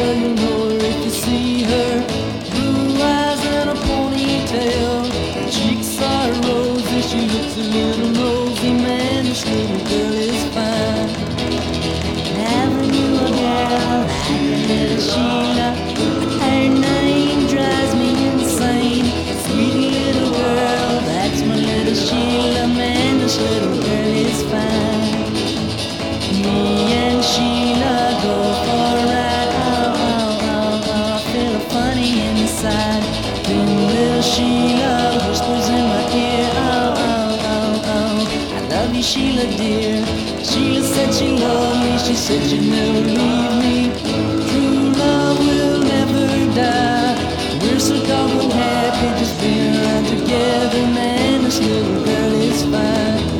Sheila, you'll know her if you see her. Blue eyes and a ponytail, her cheeks are rosy, she looks a little rosy. Man, this little girl is fine. Never knew a girl like a little Sheila. Her name drives me insane. Sweet little girl, that's my little Sheila. Man, this little girl is fine. Me and Sheila go for a ride. Oh, oh, oh, oh, I feel funny inside. Then little Sheila whispers in my ear. Oh, oh, oh, oh, I love you, Sheila dear. Sheila said she loved me. She said she'd never leave me. True love will never die. We're so doggone happy just being around together. Man, this little girl is fine.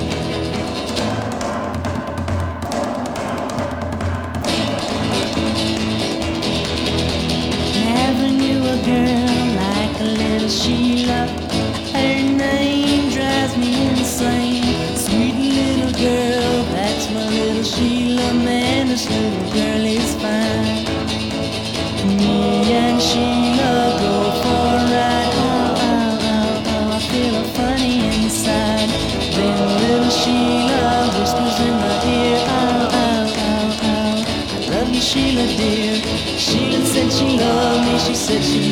Never knew a girl like a little Sheila. Her name drives me insane. Sweet little girl, that's my little Sheila. Man, this little girl is fine. Me and Sheila go for a ride. Oh, oh, oh, oh, I feel funny inside. Then little Sheila whispers in my ear. Oh, oh, oh, oh, I love you, Sheila dear. Sheila said she loved me. She said she'd